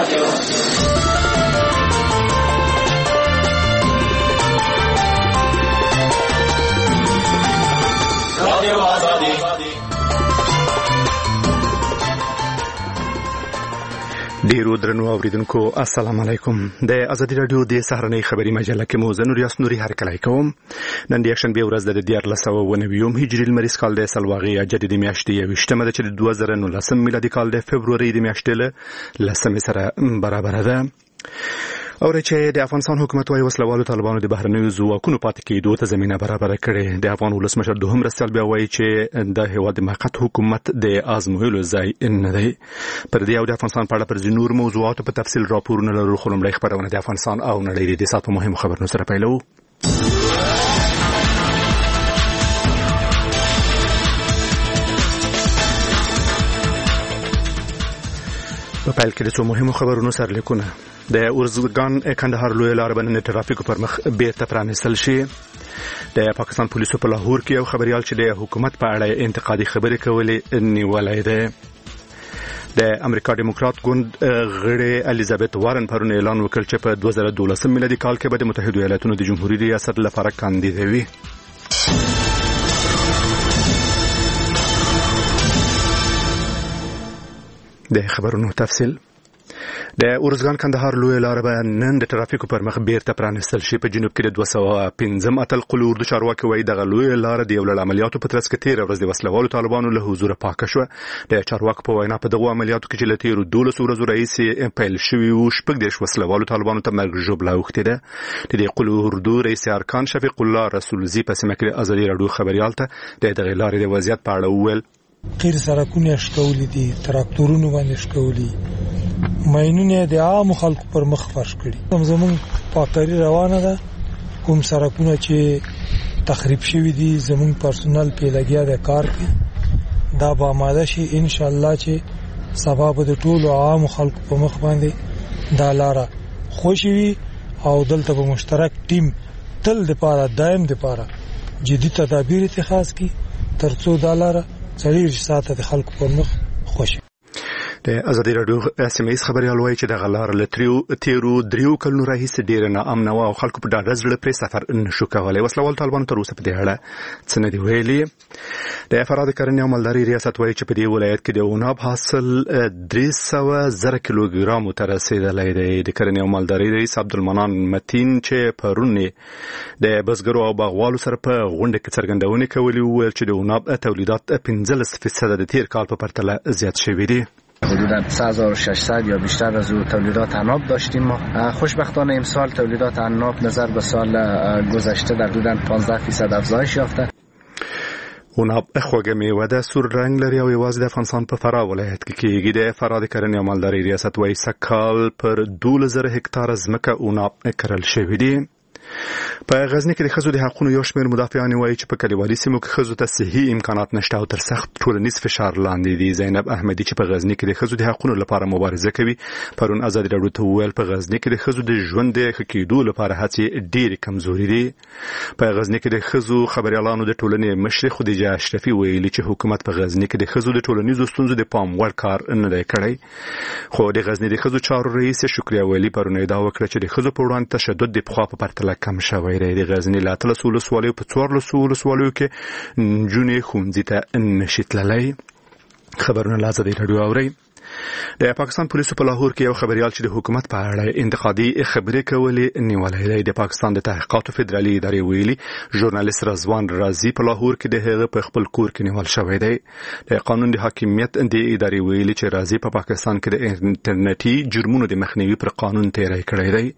ډیرو درنو اوریدونکو السلام علیکم. د ازادي رادیو د سهارنۍ خبري مجله کې مو زنور یاسنوري هرکلی کوم. نن د شنبه ورځ د 1499 هجري لمریز کال د سلواغي جدي میاشتې 28مه د 2019 میلادي کال د فبرवरी د میاشتې له لسمې سره برابر ده. او چې د افغانستان حکومت وايي وسلوالو طالبانو د بهرنیو ځواکونو پاتې کېدو ته زمينه برابر کړي. د افغان ولسمشر دوهم مرستیال بیا وايي چې د هیواد موقت حکومت د آزمویلو ځای نه دی. پر دې او د افغانستان په اړه پر نور موضوعاتو په تفصیل راپورونه لرو. خو لومړی خبرونه د افغانستان او نړۍ د سات په مهمو خبرونو سره پیلو. په پیل کې د څو مهمو خبرونو سرلیکونه. د ارزګان کندهار لوی لار باندې ټرافیک پر مخ بیرته پرانیستل شي. د پاکستان پولیسو په لاهور کې یو خبريال چې د حکومت په اړه انتقادي خبرې کولې نیولای دی. د امریکا ډیموکرات ګوند غړي الیزابت وارن پرون اعلان وکړ چې په 2012 میلادي کال کې به د متحده ایالاتونو د جمهوریت ریاست لپاره کاندید وي. د خبرونو تفصیل. د ارزګان کندهار لوی لار به نن د ټرافیکو پر مخ بیرته پرانیستل شي. په جنوب کې د 215 اتل قلو اردو چارواکي وایي دغه لوی لار د یو لړ عملیاتو په ترڅ کې 13 ورځې د وسلوالو طالبانو له حضور پاکه شو. د چارواکو په وینا په دغه عملیاتو کې چې له 12 ورځو راهیسې پیل شوی او شپږ د وسلوالو طالبانو ته مرګ ژوبله وخته ده. د قلو اردو رئیس ارکان شفیق الله رسولزی په سیمه کې ازادي رادیو خبريال ته د دغه لارې د وضعیت په اړه وویل. غیر سرکونه شکولې دي، تراکتورونه باندې شکولې، ماینونه د عام خلکو پر مخ فرش کړي. زمون پاکری روانه ده. کوم سرکونه چې تخریب شوي دي زمون پرسونل په لګیا د کار کوي. دا به آماده شي ان شاء الله چې سبب د ټولو عام خلکو په مخ باندې دا لاره خوشي وي او دلته به مشترک ټیم تل د پاره دائم د پاره جدي تدابیر اتخاذ کی ترڅو دا لاره 40 ساعته د خلکو په مخ خوشي. د ازادي رادیو اسمس خبريال وایي چې د غلار لتریو تیرو دریو کلونو راهیسې ډیر نه امن او خلکو په ډاډه زړه پر سفر نشو کولای. وسلوال طالبان تر اوسه په دې اړه څه نه دی ویلي. د فراد کرنې او مالداري ریاست وایي چې په دې ولایت کې د عناب حاصل 300,000 کیلوګرام ته رسیدلی دی. د کرنې او مالداري رئیس عبدالمنان متین چې پرون د بزګرو او باغوالو سره په غونډه کې څرګندونه کوي ویل چې د عناب تولیدات 15% د تیر کال په پرتله زیات شوي دي. حدوداً 3600 یا بیشتر از تولیدات عناب داشتیم ما. خوشبختانه امسال تولیدات عناب نظر به سال گذشته در حدوداً 15% افزایش یافته. عناب خوږه میوه ده، سور رنگ لري او یوازې د افغانستان په فراه ولایت کې کېږي. د فراه د کرنې او مالدارۍ ریاست وايي سکهال پر 12,000 هکتار ځمکه عناب کرل شوی دی. په غزنی کې د ښځو د حقوقو یو شمېر مدافعان وایي چې په کلیوالي سیمو کې ښځو ته صحي امکانات نشته او تر سخت ټولنیز فشار لاندې دي. زینب احمدي چې په غزنی کې د ښځو د حقوقو لپاره مبارزه کوي پرون ازادي رادیو ته وویل په غزنی کې د ښځو د ژوند د ښه کېدو لپاره هڅې ډېرې کمزوري دي. په غزنی کې د ښځو خبريالانو د ټولنې مشر خدیجه اشرفي ویلي چې حکومت په غزنی کې د ښځو د ټولنیزو ستونزو د پام وړ کار نه دی کړی. خو د غزنی د ښځو چارو رئیس شکریا ولی پرون ادعا وکړه چې د ښځو په وړاندې تشدد د پخوا په پرتله کم شوی دی. د غزنی له 13 ولسوالیو په 14 ولسوالیو کې نجونې ښوونځي ته نشي تللی. خبرونه له ازادي رادیو اورئ. د پاکستان پولیسو په لاهور کې یو خبريال چې د حکومت په اړه انتقادي خبرې کولې نیولای دی. د پاکستان د تحقیقاتو فدرالي ادارې ویلي ژورنالیست رضوان رازي په لاهور کې د هغه په خپل کور کې نیول شوی دی. د قانون د حاکمیت د ادارې ویلي چې رازي په پاکستان کې د انټرنیټي جرمونو د مخنیوي پر قانون تیری کړی دی.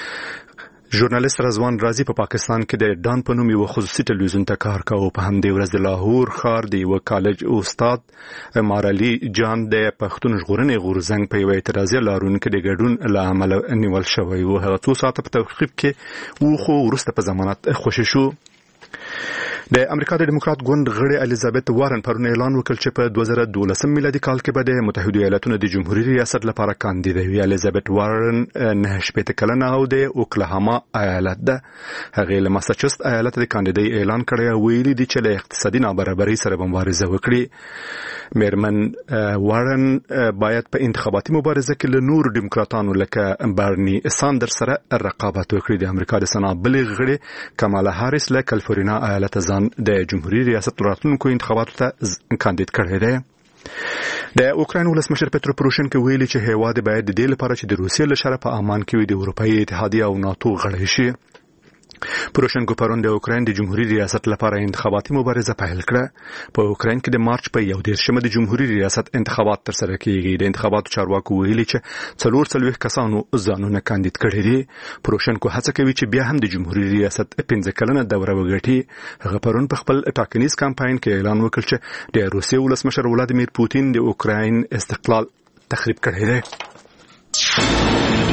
ژورنالیست رضوان رازي په پاکستان کې د ډان په نوم یو خصوصي ټلویزیون ته کار کاوه. په همدې ورځ د لاهور ښار د یو کالج استاد مارالي جان د پښتون ژغورنې غورځنګ په یو اعتراضي لارونکو د ګډون له امله نیول شوی و. هغه 2 ساعته په توقیف کې و خو وروسته په ضمانت خوشی شو. د امریکا د دیموکرات ګوند غړي الیزابت وارن پرون اعلان وکړ چې په 2012 میلادي کال کې به د متحده ایالاتونو د جمهوریت ریاست لپاره کاندیدوي. الیزابت وارن 9 کلنه او د اوکلاهاما ایالت ده. هغه له ماساچوست ایالت د کاندیدۍ اعلان کړی او ویلي دي چې له اقتصادي نابرابرۍ سره مبارزه وکړي. میرمن وارن باید په انتخاباتي مبارزه کې له نور دیموکراتانو لکه برني ساندرز سره رقابت وکړي. د امریکا د سنا بلغ غړي کمالا هاریس له کالیفورنیا ایالت د جمهوریت ریاست راتلونکو انتخاباتو ته کاندید کړی دی. د اوکراین ولسمشر پترو پروشنکو ویلي چې هیواد باید د دې لپاره چې د روسیې له شره په امان کې وي د اروپאי اتحادیه او ناتو غړی شي. پروشنکو پرون د اوکراین د جمهوریت ریاست لپاره انتخاباتي مبارزه پیل کړه. په اوکراین کې د مارچ په 11 د جمهوریت ریاست انتخابات تر سره کیږي. د انتخاباتو چارواکو ویلي چې 44 کسانو ځانونه کاندید کړي دي. پروشنکو هڅه کوي چې بیا هم د جمهوریت ریاست 15 کلنه دوره وګټي. هغه پرون په خپل ټاکنیز کمپاین کې اعلان وکړ چې د روسیې ولسمشر ولادیمیر پوتین د اوکراین استقلال تخریب کړی دی.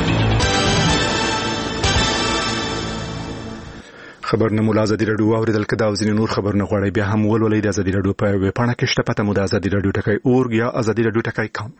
خبرونه مو ازادي رادیو اوریدل کدا او ځینې نور خبرونه غواړي بیا هم ولولئ د ازادي رادیو په ویب پاڼه کې شته. پته مو د ازادي رادیو ټکی اورګ یا ازادي رادیو ټکی کام.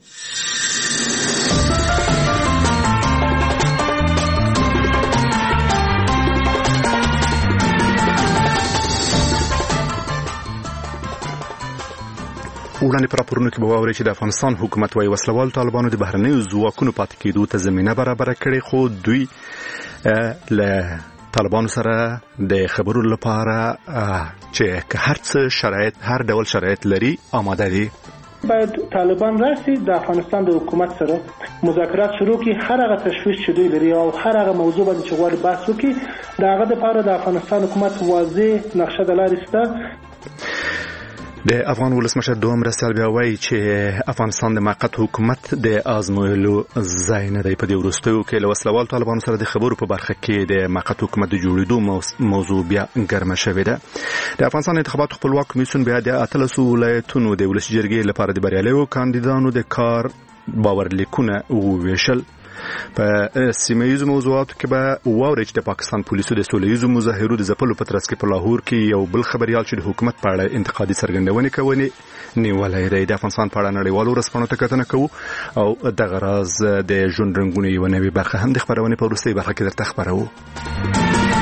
وړاندې پر راپورونو کې به واورئ چې د افغانستان حکومت وايي وسلوال طالبانو د بهرنیو ځواکونو پاتې کېدو ته زمینه برابره کړې، خو دوی له طالبانو سره د خبرو لپاره چې هر څه شرایط هر ډول شرایط لري آماده دي. باید طالبان راسي د افغانستان د حکومت سره مذاکرات شروع کړي، هر هغه تشویش چې دوی لري او هر هغه موضوع باندې چې غواړي بحث وکړي د هغه لپاره د افغانستان حکومت واضح نقشه د لارې شته. د افغان ولسمشر دوهم مرستیال بیا وایي چې افغانستان د موقت حکومت د آزمویلو ځای نه دی. په دې وروستیو کې له وسلوال طالبانو سره د خبرو په برخه کې د موقت حکومت د جوړېدو موضوع بیا ګرمه شوې ده. د افغانستان انتخاباتو خپلواک کمیسیون بیا د 13 ولایتونو د ولسي جرګې لپاره د بریالیو کاندیدانو د کار باورلیکونه وویشل. په سیمه‌ییزو موضوعاتو کې به واورئ چې د پاکستان پولیسو د سوله‌ییزو مظاهرو د ځپلو په ترڅ کې په لاهور کې یو بل خبريال چې د حکومت په اړه انتقادي څرګندونې کوي نیولای دی. د افغانستان په اړه نړیوالو رسنیو ته کتنه کوو او د غراز د ژوند رنگونه یو نوې برخه هم د خبرونه په وروستۍ برخه کې درته خبرو.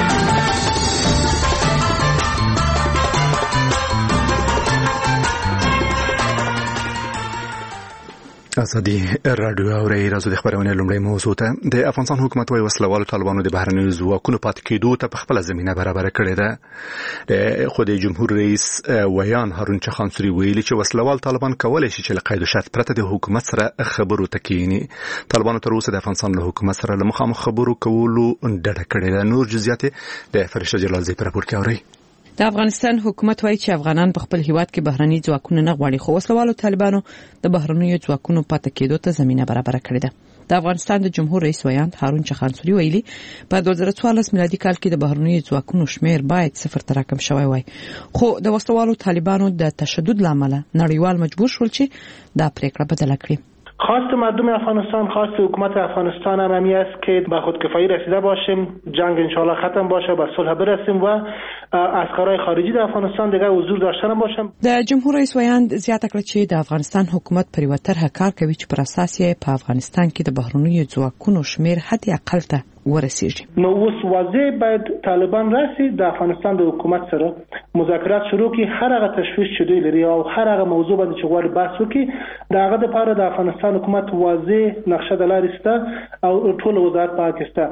ازادي رادیو اوري راځو د خبرونه لومړی موضوع ته. د افغانستان حکومت وايي وسلوال طالبانو د بهرنیو ځواکونو پاتې کېدو ته په خپل زمينه برابر کړې ده. د خو د جمهور رئیس ویان هارون چخانسوري ویلي چې وسلوال طالبان کولای شي چې له قید او شرط پرته د حکومت سره خبرو ته کېني. طالبانو تر اوسه د افغانستان له حکومت سره له مخامخ خبرو کولو ډډه کړې ده. نور جزئیات د فرشته جلالزی په راپور کې اوري. د افغانستان حکومت وايي چې افغانان په خپل هیواد کې بهرني ځواکونه نه غواړي، خو وسلوالو طالبانو د بهرنیو ځواکونو پاتې کېدو ته زمينه برابر کړې ده. د افغانستان د جمهور رئیس ویان هارون چخانسوري ویلي په 2014 میلادي کال کې د بهرنیو ځواکونو شمیر باید 0 ته راکم شوی وای، خو د وسلوالو طالبانو د تشدد لامل نړیوال مجبور شول چې دا پریکړه بدله کړي. خواست مردم افغانستان، خواست حکومت افغانستان هم همی است که به خودکفایی رسیده باشیم، جنگ انشالله ختم باشه، به صلح برسیم و عسکرای خارجی در افغانستان دیگه حضور داشته نباشن. د جمهور رئیس ویان زیاته کړه چې د افغانستان حکومت پر یو طرحه کار کوي چې پر اساس یې په افغانستان کې د بهرنیو ځواکونو شمیر حد اقل ته ورسیږي. نو اوس واضح باید طالبان راسي د افغانستان د حکومت سره مذاکرات شروع کړي، هر هغه تشویش چې دوی لري او هر هغه موضوع باندې چې غواړي بحث وکړي د هغه لپاره د افغانستان حکومت واضح نقشه د لارې شته او ټول وزارت پاک شته.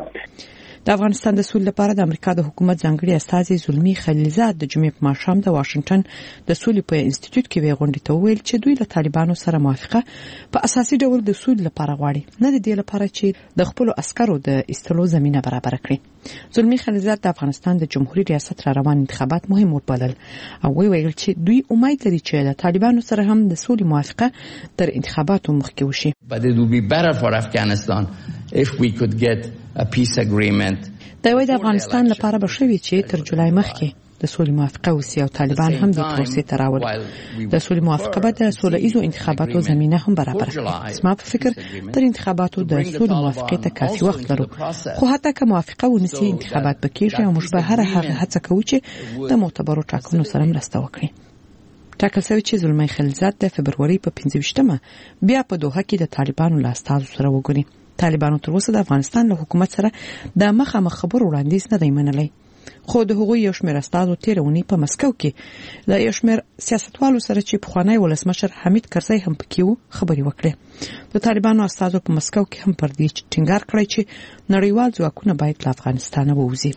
د افغانستان د سولې لپاره د امریکا د حکومت ځانګړي استازي زلمی خلیلزاد د جمعې په ماښام د واشنگټن د سولې په انسټیټیوټ کې وی غونډې ته ویل چې دوی له طالبانو سره موافقه په اساسي ډول د سولې لپاره غواړي، نه د دې لپاره چې د خپل عسکرو د استلو زمينه برابر کړي. زلمی خلیلزاد د افغانستان د جمهوریت ریاست را روان انتخابات مهم وبلل او ویل چې دوی امید لري چې د طالبانو سره هم د سولې موافقه تر انتخاباتو مخکې وشي. But it would be better for Afghanistan if we could get a peace agreement. دا وایي د افغانستان لپاره به شوي چې تر جولای مخکې د سولې موافقه وسی او طالبان هم د پروسې ته راوړي. د سولې موافقه به د سوله ایزو انتخاباتو زمينه هم برابر کړي. زما په فکر تر انتخاباتو د سولې موافقه ته کافي وخت لرو، خو حتی که موافقه ونسی انتخابات بکیږي او موږ به هر هغه هڅه کوو چې د معتبرو ټاکنو سره مرسته وکړي. ټاکل شوی چې زلمی خلیلزاد د فبروري په 15مه بیا په دوحه کې د طالبانو له استازو سره وګوري. طالبانو تر اوسه د افغانستان له حکومت سره د مخامخ خبرو وړاندیز نه دی منلی، خو د هغوی یو شمېر استازو تیرونی په مسکو کې له یو شمېر سیاستوالو سره چې پخوانی ولسمشر حمید کرزی هم پکې و خبرې وکړې. د طالبانو استازو په مسکو کې هم پر دې ټینګار کړی چې نړیوال ځواکونه باید له افغانستانه ووځي.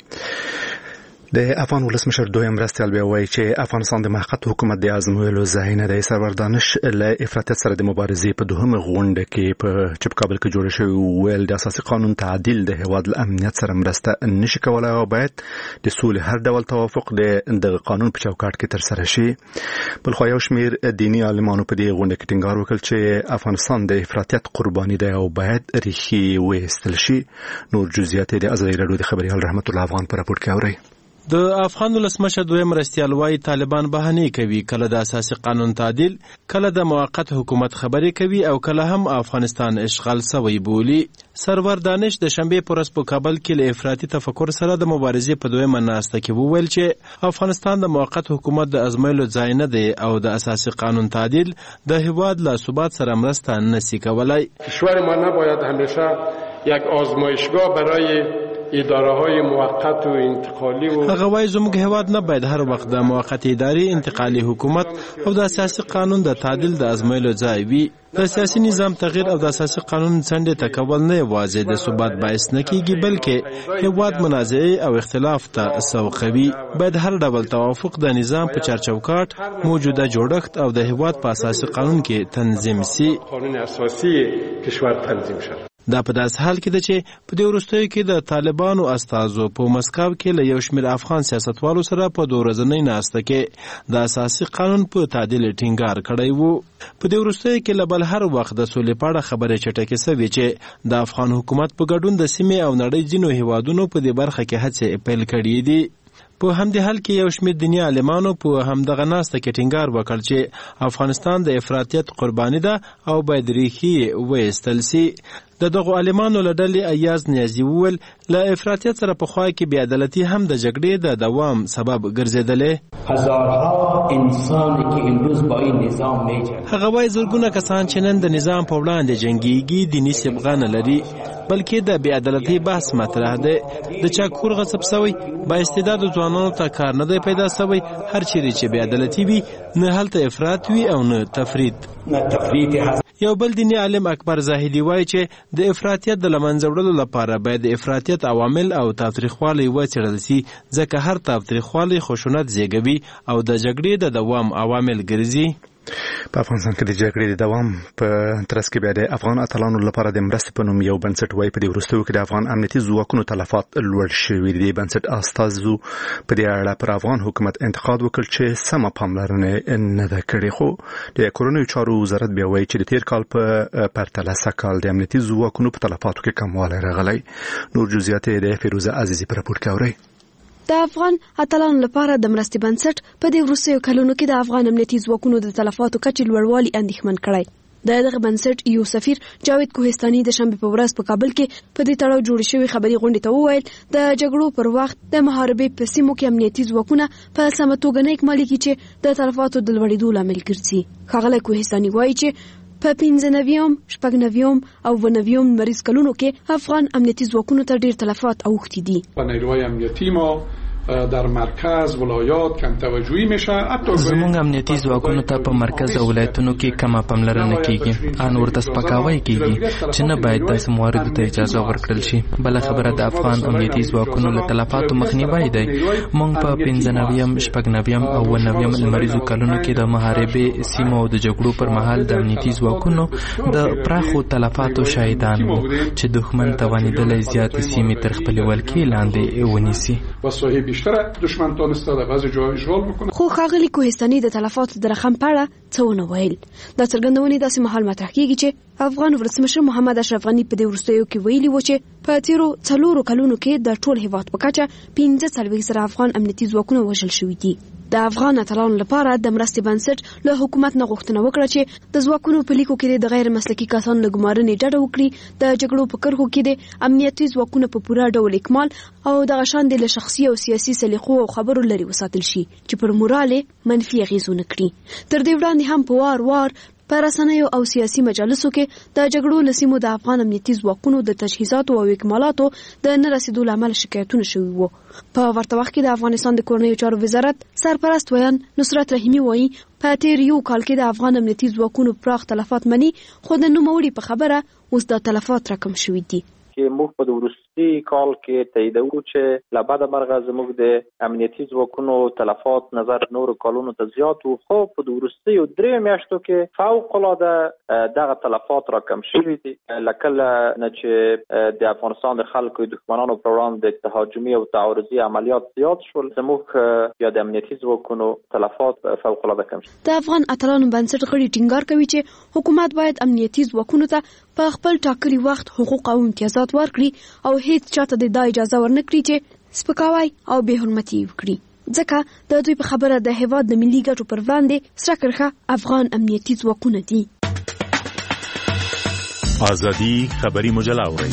د افغان ولسمشر دویم مرستیال بیا وایي چې افغانستان د موقت حکومت د ازمویلو ځای نه دی. سرور دانش له افراطیت سره د مبارزې په دوهمه غونډه کې په کابل کې جوړ شوی ویل د اساسي قانون تعدیل د هیواد له امنیت سره مرسته نشي کولای او باید د سولې هر ډول توافق د قانون په چوکاټ کې ترسره شي. بلخو یو شمېر دینی عالمانو په دې غونډه کې ټینګار وکړ چې افغانستان د افراطیت قرباني دی او باید ریښې وایستل شي. نور جزئیات د ازادي راډیو د خبريال رحمت الله افغان پر راپور کې اوري. د افغان ولسمشر دویم مرستیال وايي طالبان بهانه کوي، کله د اساسي قانون تعدیل، کله د موقت حکومت خبرې کوي او کله هم افغانستان اشغال سوی بولی. سرور دانش د شنبه پرس په کابل کې له افراطي تفکر سره د مبارزې په دویمه ناسته کې وویل چې افغانستان د موقت حکومت د ازمایلو ځای نه دی او د اساسي قانون تعدیل د هیواد له ثبات سره مرسته نشي کولای. کشور ما نباید همیشه یک آزمایشگاه برای اداره‌های موقت و انتقالی و هغه وايي زموږ هیواد نه باید هر وخت د موقت اداري انتقالي حکومت او د اساسي قانون د تعدیل د ازمایلو ځای وي. د سیاسي نظام تغییر او د اساسي قانون څنډې ته کول نه یوازې د ثبات باعث نه کیږي بلکې هیواد منازعه او اختلاف ته سوقوي. باید هر ډول توافق د نظام په چارچوکاټ موجوده جوړښت او د هیواد په اساسي قانون کې تنظیم سي. قانون اساسي کشور تنظیم شي. دا په داس حال کې ده چې په دې وروستیو کې د طالبانو استازو په مسکو کې له یو شمېر افغان سیاستوالو سره په دوه ورځنۍ ناسته کې د اساسي قانون په تعدیل ټینګار کړی وو. په دې وروستیو کې له بل هر وخت د سولې په اړه خبرې چټکې سوي چې د افغان حکومت په ګډون د سیمې او نړۍ ځینو هیوادونو په دې برخه کې هڅې پیل کړې دي. په همدې حال کې یو شمېر دیني عالمانو په همدغه ناسته کې ټینګار وکړ چې افغانستان د افراطیت قرباني ده او باید ریښې وایستل سي. د دغو عالمانو له ډلې ایاز نیازي وویل له افراطیت سره پخوا کې بې عدالتي هم د جګړې د دوام سبب ګرځېدلې. هغه وایي زرګونه کسان چې نن د نظام په وړاندې جنګېږي دیني صبغه نه لري بلکې د بې عدالتي بحث مطرح دی. د چا کور غصب سوی، با استعدادو ځوانانو ته کار نه دی پیدا سوی. هر چیرې چې بې عدالتي وي نه هلته افراط وي او نه تفرید. یو بل دیني عالم اکبر زاهدي وایي چې د افراطیت د له منځه وړلو لپاره باید د افراطیت عوامل او تاوتریخوالی وڅېړل سي، ځکه هر تاوتریخوالی خشونت زیږوي او د جګړې د دوام عوامل ګرځي. په افغانستان کې د جګړې د دوام په ترڅ کې بیا د افغان اتلانو لپاره د مرستې په نوم یو بنسټ وایي په دې وروستیو کې د افغان امنیتي ځواکونو تلفات لوړ شوي دي. د بنسټ استازو په دې اړه پر افغان حکومت انتقاد وکړ چې سمه پاملرنه نه ده کړې، خو د کورونو چارو وزارت بیا وایي چې د تیر کال په پرتله سږ د امنیتي ځواکونو په تلفاتو کې کموالی راغلی. نور جزئیات د فیروزه عزیزي په راپور کې اورئ. د افغان اتلانو لپاره د مرستې بنسټ په دې وروستیو کلونو کې د افغان امنیتي ځواکونو د تلفاتو کچې لوړوالي اندېښمن کړی. دغه بنسټ یو سفیر جاوید کوهستاني د شنبه په ورځ په کابل کې په دې تړاو جوړ شوی خبري غونډې ته وویل د جګړو پر وخت د محاربې په سیمو کې امنیتي ځواکونه په سمه توګه نه اکمالي کوي چې د تلفاتو د لوړېدو لامل ګرځي. ښاغلی کوهستاني وایي چې په 15 شپږ او 9 مریض کلونو کې افغان امنیتي ځواکونو ته ډیر تلفات اوښتي دي. نیروهای امنیتی ما در مرکز ولایات کم توجهی میشه. زموږ امنیتي ځواکونو ته په مرکز او ولایتونو کې کمه پاملرنه کیږي. ان ورته سپکاوی کیږي چې نه باید داسې مواردو ته اجازه ورکړل شي. بل خبره د افغان امنیتي ځواکونو له تلفاتو مخنیوی دی. موږ په 15 شپږ او 9 مریضو کلونو کې د محاربې سیمو او د جګړو پر مهال د امنیتي ځواکونو د پراخو تلفاتو شاهدان وو چې دښمن توانیدلای زیات سیمې تر خپل ولکې لاندې ونیسي. بیشتر دشمن تونسته در بعضی جاهای اشغال بکنه. خو ښاغلي کوهستاني د تلفاتو د رقم په اړه څه ونه ویل. دا څرګندونې داسې مهال مطرح کیږي چې افغان ولسمشر محمد اشرف غني په دې وروستیو کې ویلي و چې په تیرو 4 کلونو کې د ټول هیواد په کچه 45 زره افغان امنیتي ځواکونه وژل شوي دي. د افغان اتلانو لپاره د مرستې بنسټ له حکومت نه غوښتنه وکړه چې د ځواکونو په لیکو کې د غیر مسلکي کسانو له ګمارنې ډډه وکړي، د جګړو په کرښو کې د امنیتي ځواکونو په پوره ډول اکمال او دغه شان د شخصي او سیاسي سلیقو او خبرو لري وساتل شي چې پر مورال منفي اغېز ونه کړي. تر دې وړاندې هم په وار په رسنیو او سیاسي مجالسو کې د جګړو لسیمو د افغان امنیتي ځواکونو د تجهیزاتو او اکمالاتو د نه رسیدو لامل شکایتونه شوي وو. په ورته وخت کې د افغانستان د کورنیو چارو وزارت سرپرست ویان نصرت رحیمی وایي په تیر یو کال کې د افغان امنیتي ځواکونو پراخ تلفات مني، خو د نوموړي په خبره اوس د تلفات رقم شوي دي. چې موږ په وروستي کال کې تاییدوو چې له بعده مرغه زموږ د امنیتي ځواکونو تلفات نظر نورو کالونو ته زیات وو، خو په وروستیو 3 میاشتو کې فوق العاده دغه تلفات راکم شوي دي. لکه نه چې د افغانستان د خلکو دښمنانو پر وړاندې تهاجمي او تعارضي عملیات زیات شول، زموږ یا د امنیتي ځواکونو تلفات فوق العاده کم شول. د افغان اتلانو بنسټ غړي ټینګار کوي چې حکومت باید امنیتي ځواکونو ته په خپل ټاکلي وخت حقوق او امتیازات ورکړي او هیڅ چاته د اجازه ورنکړي چې سپکاوی او بې حرمتي وکړي، ځکه د دوی په خبره د هیواد د ملي ګټو پر وړاندې سره کرښه افغان امنیتي ځواکونه دي. ازادي خبري مجله اوري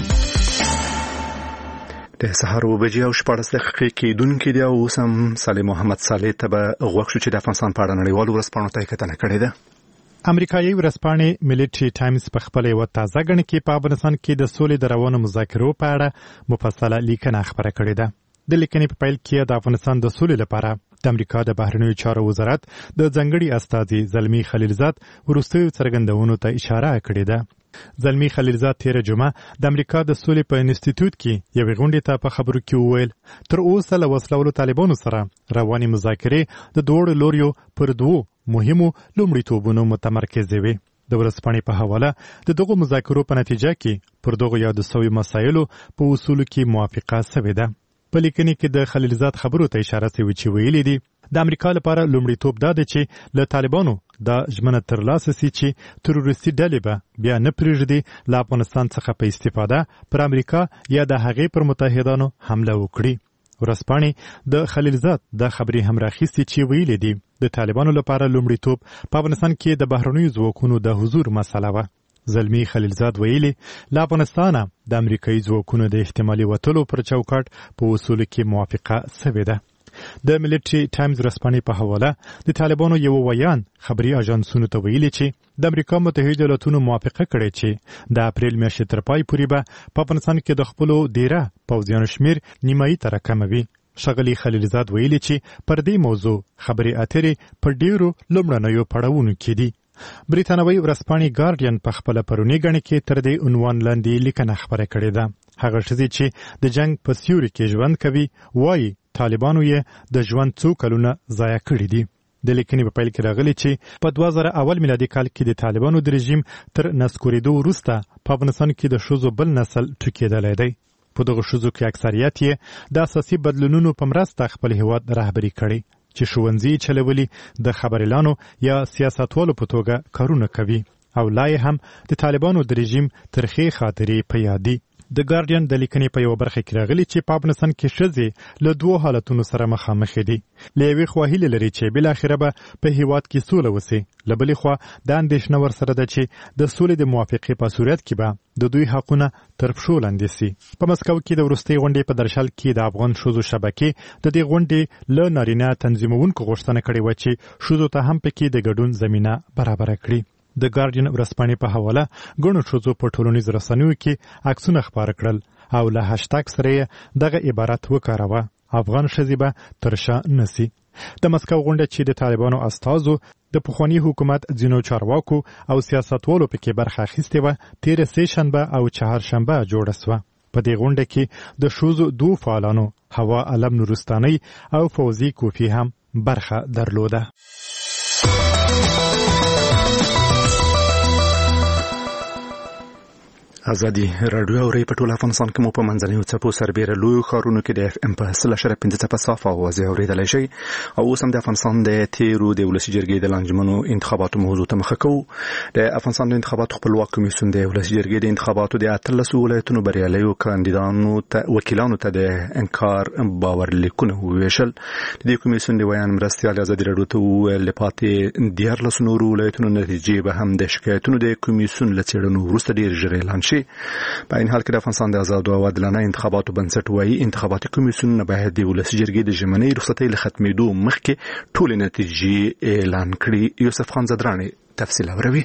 د سهار 7:14 کېدونکې دی او اوس هم صالح محمد صالح ته به غوښ شو چې د افغانستان په اړه نړیوالو ورځپاڼو ته کتنه کړې ده. امریکایي ورځپاڼې ملټري ټایمز په خپل یو تازه غړي کې په افغانستان کې د سولې د روانو مذاکرو په اړه مفصله لیکنه خبره کړې ده. د لیکنې په پیل کې د افغانستان د سولې لپاره د امریکا د بهرنیو چارو وزارت د ځنګړي استازي زلمی خلیلزاد وروستیو څرګندونو ته اشاره کړې ده. زلمی خلیلزاد تیر جمعه د امریکا د سولې په انسټیټیوټ کې یو غونډه ته په خبرو کې وویل تر اوسه له وسلوالو طالبانو سره رواني مذاکرې د دوه لوريو پر دوه مهمو لومړیتوبونو متمرکز وي. د ورځپاڼې په حواله د دغو مذاکرو په نتیجه کې پر دغو یاد شویو مسایلو په اصولو کې موافقه شوې ده. په لیکنې کې د خلیلزاد خبرو ته اشاره شوې چې ویلي دي د امریکا لپاره لومړیتوب دا دی چې له طالبانو د ژمنه ترلاسه سي چې تروریستي ډلې به بیا نه پرېږدي له افغانستان څخه په استفاده پر امریکا یا د هغې پر متحدانو حمله وکړي. ورځپاڼې د خلیلزاد د خبرې هم راخیستې چې ویلي دي د طالبانو لپاره لومړیتوب په افغانستان کې د بهرنیو ځواکونو د حضور مسله وه. زلمی خلیلزاد ویلي له افغانستانه د امریکایي ځواکونو د احتمالي وتلو پر چوکاټ په اصولو کې موافقه شوې ده. د ملټري ټایمز ورځپاڼې په حواله د طالبانو یو ویان خبري اژانسونو ته ویلي چې د امریکا متحده ایالاتونو موافقه کړې چې د اپریل میاشتې تر پای پورې به په افغانستان کې د خپلو ډیره پوځیانو شمیر نیمایي ته راکموي. ښاغلي خلیلزاد ویلي چې پر دې موضوع خبرې اترې په ډیرو لومړنیو پړاوونو کې دي. بریتانوي ورځپاڼې ګارډین په خپل پرونی غړي کې تر دې عنوان لاندې لیکنه خبره کړې ده. هغه ښځې چې د جنگ په سیوري کې ژوند کوي وایي طالبانو یې د ژوند څو کلونه ضایع کړي دي. د لیکنې په پیل کې راغلي چې په 2001 میلادي کال کې د طالبانو د رژیم تر نسکورېدو وروسته په افغانستان کې د ښځو بل نسل ټوکېدلی دی. په دغه ښځو کې اکثریت یې د اساسي بدلونونو په مرسته خپل هیواد رهبري کړي چې ښوونځي چلولي د خبريالانو یا سیاستوالو په توګه کارونه کوي او لا یې هم د طالبانو د رژیم ترخې خاطرې په یاد دي. د ګارډین د لیکنې په یو برخه کې راغلي چې په افغانستان کې ښځې له دوه حالتونو سره مخامخ دي. له یوې خوا هیله لري چې بل اخره به په هیواد کې سوله وسي، له بلې خوا د اندېښنه ورسره ده چې د سولې د موافقې په صورت کې به د دوی حقونه تر پښو لاندې سي. په مسکو کې د وروستۍ غونډې په درشل کې د افغان ښځو شبکې د دې غونډې له نارینه تنظیمونکو غوښتنه کړې وه چې ښځو ته هم پکې د ګډون زمینه برابره کړي. د ګارډین ورځپاڼې په حواله ګڼو ښځو په ټولنیزو رسنیو کې عکسونه خپاره کړل او له هاشټاګ سره یې دغه عبارت وکاروه: افغان ښځې به تر شا نسی. د مسکو غونډه چې د طالبانو استازو د پخوانی حکومت ځینو چارواکو او سیاستوالو پکې برخه اخیستې وه تېره سه شنبه او چهارشنبه جوړه سوه. په دې غونډه کې د ښځو دوه فعالانو هوا علم نورستاني او فوزي کوفي هم برخه درلوده. ازادي رادیو او ری په ټول افغانستان کې مو په منځنیو څپو سربېره لوی ښارونو کې د اف ام په 0.5 څپه صاف اواز اوریدلای شي او اوس هم د افغانستان د تیرو د ولسی جرګې د لانجمنو انتخاباتو موضوع ته مخ کوو. د افغانستان د انتخاباتو خپلواک کمیسیون د ولسی جرګې د انتخاباتو د 13 ولایتونو بریالیو کاندیدانو ته وکیلانو ته د انکار باور لیکونه وویشل. د کمیسیون د ویان مرستيال ازادي رادیو ته ویل پاتې 14 نورو ولایتونو نتیجې به هم د شکایتونو د کمیسیون لڅېړنو وروسته ډیر ژر اعلان شي. په این حال کې د افغانستان د آزاد او عادلانه انتخاباتو بنسټ وايي انتخاباتي کمیسیون باید د ولسی جرګې د ژمنې رخصتۍ له ختمېدو مخکې ټول نتیجې اعلان کړي. یوسف خان زدرانی تفصیل اوروي.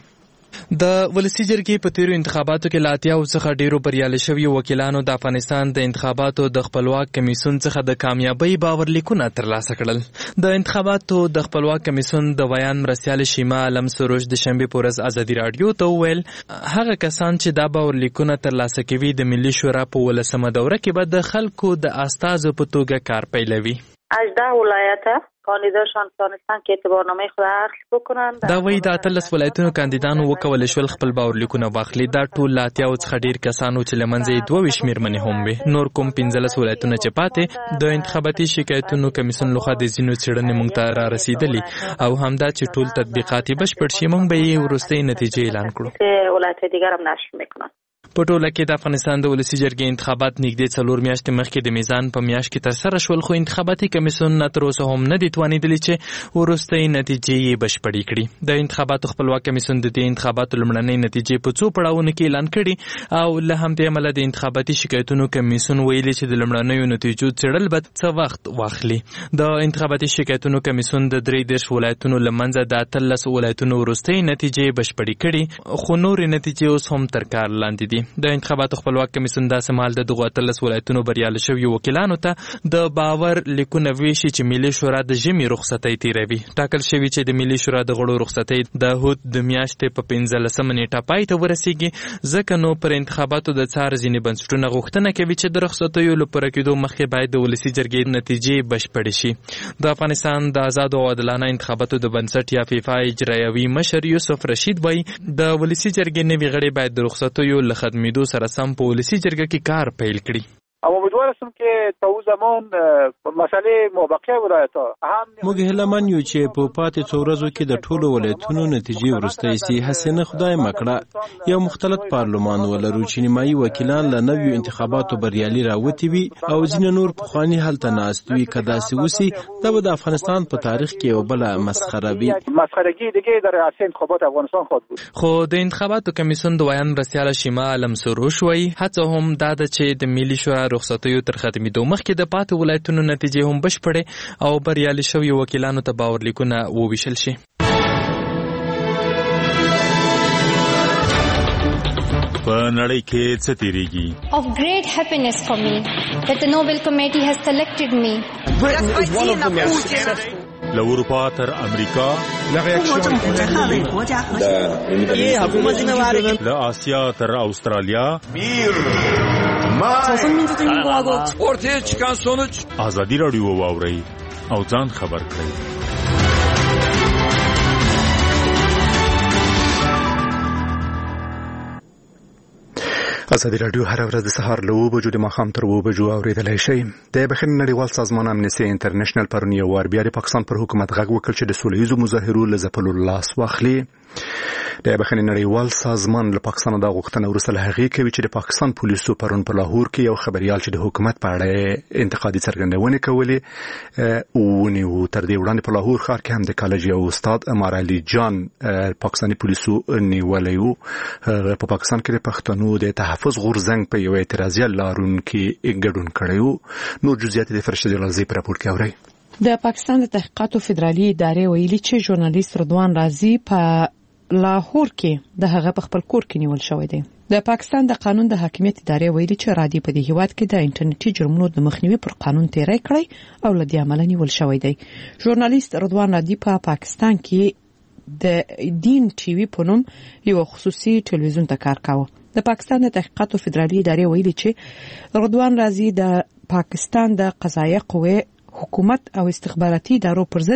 د ولسی جرګې په تیرو انتخاباتو کې لاتیاو څخه ډیرو بریالي شوي وکیلانو د افغانستان د انتخاباتو د خپلواک کمیسیون څخه د کامیابی باور لیکونه ترلاسه کړل. د انتخاباتو د خپلواک کمیسیون د ویان مرستيال شیما علم سروش د شنبه په ورځ ازادي رادیو ته ویل هغه کسان چې دا باور لیکونه ترلاسه کوي د ملي شورا په ولسمه دوره کې به د خلکو د استازو په توګه کار پیلوي. 18 ولایت کاندیداشان تانستن که اعتبارنامه خود اخذ بکنن. دا وایي د 13 ولایتونو کاندیدانو وکولای شول خپل باور لیکونه واخلي. دا ټول لاتیاو څخه ډیر کسانو چې لمنځه 22 شمیرمنې هم وي. نور کوم 15 ولایتونه چې پاتې د انتخاباتي شکایتونو کمیسیون لخوا د زینو څېړنې مونږ ته را رسیدلي او همدا چې ټول تطبیقاتي بشپړ شي مونږ به یې وروستۍ نتیجې اعلان کړو. ولایت دیگر هم نشر میکنن. په ټوله کې د افغانستان د ولسی جرګې انتخابات نږدې 4 میاشتې مخکې د میزان په میاشت کې ترسره شول خو انتخاباتي کمیسیون تر اوسه هم نه دي توانیدلی چې وروستۍ نتیجې یې بشپړې کړي. د انتخاباتو خپلواک کمیسیون د دې انتخاباتو لومړنۍ نتیجې په څو پړاوونو کې اعلان کړي او له همدې امله د انتخاباتي شکایتونو کمیسیون ویلي چې د لومړنیو نتیجو څېړل به څه وخت واخلي. د انتخاباتي شکایتونو کمیسیون د 3 ولایتونو لمنځه د 13 ولایتونو وروستۍ نتیجې بشپړې کړي خو نورې نتیجې اوس هم تر کار لاندې دي. د انتخاباتو خپلواک کمیسیون داسې مهال د دغو 13 ولایتونو بریالي شوي وکیلانو ته د باور لیکونه ویشي چې ملي شورا د ژمي رخصتۍ تیروي. ټاکل شوي چې د ملي شورا د غړو رخصتۍ د هود د میاشتې په 15 نیټه پای ته ورسیږي ځکه نو پر انتخاباتو د څار ځینې بنسټونه غوښتنه کوي چې د رخصتیو له پوره کېدو مخکې باید د ولسي جرګې نتیجې بشپړې شي. د افغانستان د آزاد او عادلانه انتخاباتو د بنسټ یا فیفا اجرایوي مشر یوسف رشید وایي د ولسي جرګې نوي غړي باید د رخصتیو له ختمېدو سره سم په ولسی جرګه کې کار پیل کړي. امیدوار هستم که تا اون زمان مسئله مابقی ولایت‌ها موږ هیلهمن یو چې په پاتې څو ورځو کې د ټولو ولایتونو نتیجې وروستۍ سي. هڅه نه خدای مکړه یو مختلط پارلمان ولرو چې نیمایي وکیلان له نویو انتخاباتو بریالي راوتی وي او ځینې نور پخواني هلته ناست وي. که داسې وسي دا به د افغانستان په تاریخ کې یو بله مسخره وي. مسخرگی دیگه در ریاست انتخابات افغانستان خواهد بود. خو د انتخاباتو کمیسیون د ویان مرستيال شیما علم سروش وایي هڅه هم دا ده چې د ملي شورا رخصتیو تر ختمېدو مخکې د پاتې ولایتونو نتیجې هم بشپړې او بریالي شوي وکیلانو ته باور لیکونه وویشل شي. په نړۍ کې څه تیریږي؟ Of great happiness for me that the Nobel Committee has selected me. له اروپا تر امریکا، له آسیا تر استرالیا، ortaya çıkan sonuç ازادي رادیو واورئ او ځان خبر کړئ. ازادي رادیو هر ورځ د سهار له 9 بجو د ماښام تر 2 بجو اوریدلای شئ. د بخښنې نړیوال سازمان امنیستي انټرنیشنل پرون یو وار بیا د پاکستان پر حکومت غږ وکړ چې د سوله ییزو مظاهرو له ځپلو لاس واخلي. د بخښنې نړیوال سازمان له پاکستان د غوښتنه وروسته له هغې کوي چې د پاکستان پولیسو پرون په لاهور کې یو خبريال چې د حکومت په اړه انتقادي څرګندونې کولې ونیو. تر دې وړاندې په لاهور ښار کې هم د کالج یو استاد امار علي جان پاکستاني پولیسو نیولی و. په پاکستان کې د پښتنو د تحفظ غورځنګ په یو اعتراضي لارون کې ګډون کړی و. نور جزئیات د فرشته جلالزی په راپور کې اورئ. د پاکستان د تحقیقاتو فدرالي ادارې ویلي چې ژورنالیست رضوان رازي په لاهور کې د هغه په خپل کور کې نیول شوی دی. د پاکستان د قانون د حاکمیت ادارې ویلي چې رادي په دې هیواد کې د انټرنیټي جرمونو د مخنیوي پر قانون تیری کړی او لدی عمل نیول شوی دی. ژورنالیست رضوان رادي په پاکستان کې د دین ټي وي په نوم یو خصوصي ټلویزیون ته کار کاوه. د پاکستان د تحقیقاتو فدرالي ادارې ویلي چې رضوان رازي د پاکستان د قضایه قوې حکومت او استخباراتي ادارو پر ضد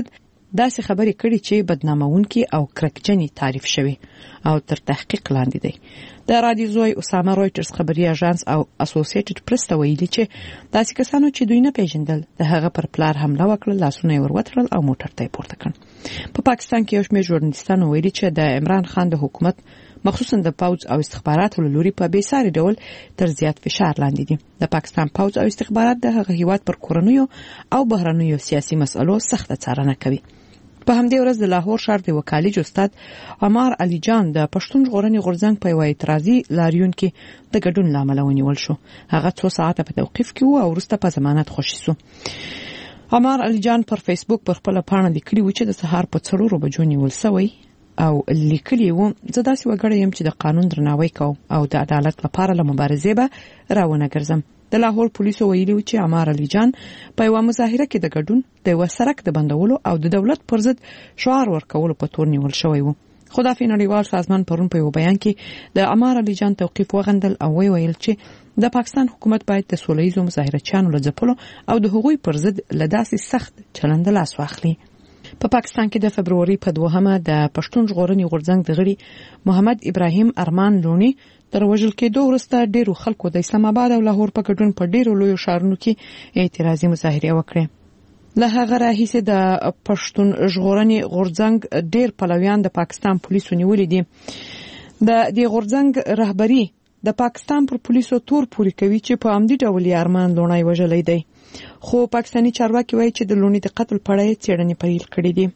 داسې خبرې کړي چې بدنامونکي او کرکجنې تعریف شوي او تر تحقیق لاندې دي. د رادیو زوی اسامه رویټرز خبري اژانس او اسوسییټډ پریس ته ویلي چې داسې کسانو چې دوی نه پیژندل د هغه پر پلار حمله وکړه، لاسونه یې وروتړل او موټر ته یې پورته کړ. په پاکستان کې یو شمېر ژورنالیستانو ویلي چې د عمران خان د حکومت مخصوصا د پوځ او استخباراتو له لوري په بېساري ډول تر زیات فشار لاندې دي. د پاکستان پوځ او استخبارات د هغه هیواد پر کورنیو او بهرنیو سیاسي مسألو سخته څارنه کوي. په همدې ورځ د لاهور ښار د وکالج استاد عمار علي جان د پښتون ژغورنې غورځنګ په یو اعتراضي لاریون کې د ګډون لامل ونیول شو. هغه 2 ساعته په توقیف کې و او وروسته په ضمانت خوشی شو. عمار علي جان پر فیسبوک پر خپل پاڼه لیکلی و چې د سهار په 4 بجو نیول شوی او لیکلی و زه داسې وګړی یم چې د قانون درناوی کوم او د عدالت لپاره له مبارزې به راونه ګرځم. د لاهور پولیسو ویلي و چې عمار علي جان په یو مظاهره کې د ګډون د یو سرک د بندولو او د دولت پر ضد شعار ورکولو په تور نیول شوی و. خدافي نړیوال سازمان پرون په یو بیان کې د عمار علي جان توقیف وغندل او ویل چې د پاکستان حکومت باید د سولهییزو مظاهرچیانو له ځپلو او د هغوی پر ضد له داسې سخت چلند لاس واخلي. په پاکستان کې د فبروري په 2 د پښتون ژغورنې غورځنګ د غړي محمد ابراهیم ارمان لونی تر وژل کېدو وروسته ډیرو خلکو د اسلام آباد او لاهور په ګډون په ډیرو لویو ښارونو کې اعتراضي مظاهره وکړه. له هغه راهیسې د پښتون ژغورنې غورځنګ ډیر پلویان د پاکستان پولیسو نیولې دي. د دې غورځنګ رهبری د پاکستان پر پولیسو تور پوري کوي چې په عمدي ډول ارمان لونی وژلې دی. خو پاکستاني چارواکي وایي چې د لونی د قتل په اړه څېړنې پیل کړې دي.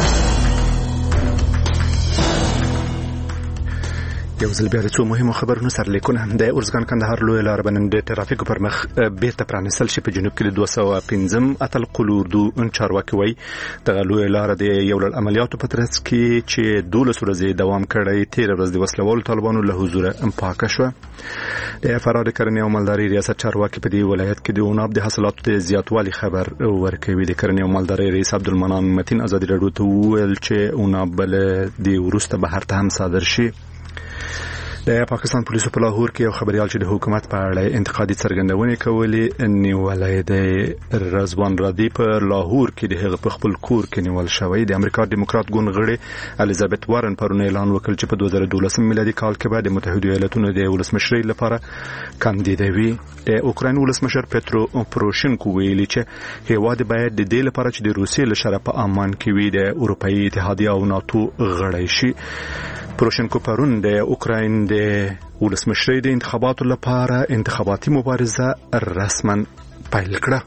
یو ځل بیا د څو مهمو خبرونو سرلیکونه. د ارزګان کندهار لویه لار به نن د ټرافیکو پر مخ بیرته پرانیستل شي. په جنوب کې 215 اتل قلوردو چارواکي وایي دغه لویه لار د یو لړ عملیاتو په ترڅ کې چې 12 ورځې دوام کړی 13 ورځې د وسلوالو طالبانو له حضوره پاکه شوه. د فراد کرنې او مالدارۍ ریاست چارواکي په دې ولایت کې د عناب د حاصلاتو د زیاتوالي خبر ورکوي. د کرنې او مالدارۍ رئیس عبدالمنان متین ازادي راډیو ته وویل چې عناب بل د وروسته بهر ته هم صادر شي. د پاکستان پولیسو په لاهور کې یو خبريال چې د حکومت په اړه انتقادي څرګندونې کولې نیولې د رضوان رادی په لاهور کې د هغه په خپل کور کې نیول شوی. د امریکا دیموکرات ګوند غړي الیزابت وارن پرون اعلان وکړ چې په 2012 میلادي کال کې به د متحده ایالاتونو د ولسمشرۍ لپاره کاندیدوي. د اوکراین ولسمشر پترو پروشینکو ویلي چې هیواد باید د دې لپاره چې د روسیې له شره په امان کې وي د اروپאי اتحادیه او ناتو غړی شي. پروشینکو پرون د اوکراین د ولسمشرۍ د انتخاباتو لپاره انتخاباتي مبارزه رسما پیل کړه.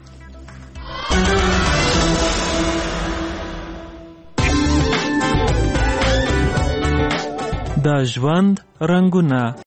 د ژوند رنگونه